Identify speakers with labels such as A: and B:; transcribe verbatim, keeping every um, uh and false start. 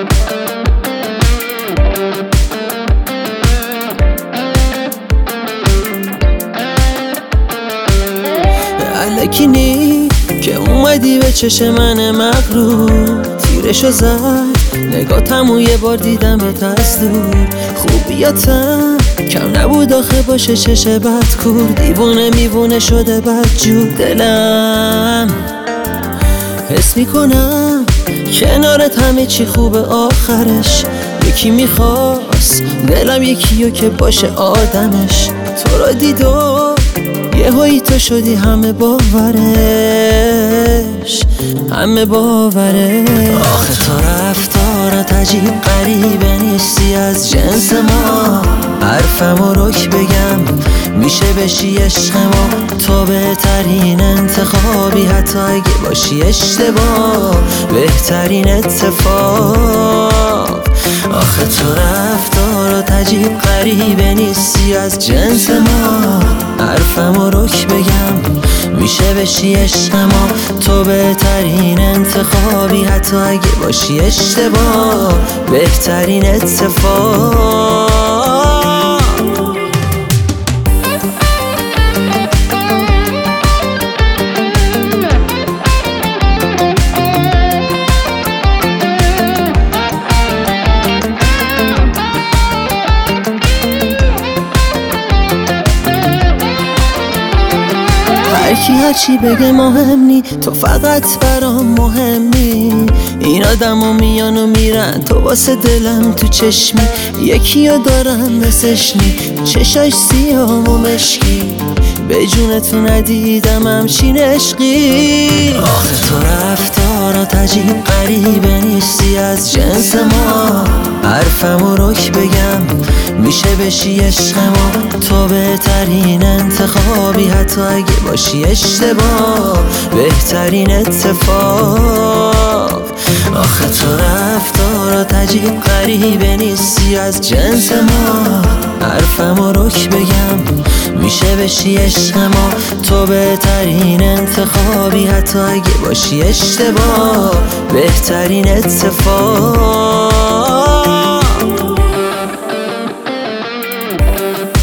A: الکینی که اومدی به چشم من مغرور، تیرشو زد نگاتمو یه بار دیدمت از دور. خوبیاتم کم نبود آخه باشه چش بد کور، دیوونه میوونه شده بد جور. دلم حس میکنم کنارت همه چی خوبه آخرش. یکی میخواست دلم یکیو که باشه آدمش، تو را دید و یهویی تو شدی همه باورش، همه باورش. آخه تو رفتارات عجیب غریبه نیستی از جنس ما، حرفمو رک بگم میشه بشی عشق ما. تو بهترین انتخابی حتی اگه باشی اشتباه، بهترین اتفاق. آخه تو رفتارات عجیب غریبه نیستی از جنس ما، حرفمو رک بگم میشه بشی عشق ما. تو بهترین انتخابی حتی اگه باشی اشتباه، بهترین اتفاق. هرکی هرچی بگه مهم نی، تو فقط برام مهمی. این آدمو میان و میرن، تو واسه دلم تو چشمی. یکی ها دارم مثلش نی، چشاش سیاه و مشکی. به جونتو ندیدم همچین عشقی. آخه تو رفتارات عجیب غریبه نیستی از جنس ما، حرفمو رک بگم میشه بشی عشق ما. تو بهترین انتخابی حتی اگه باشی اشتباه، بهترین اتفاق. آخه تو رفتارات عجیب غریبه نیستی از جنس ما، حرفمو رک بگم میشه بشی عشق ما. تو بهترین انتخابی حتی اگه باشی اشتباه، بهترین اتفاق.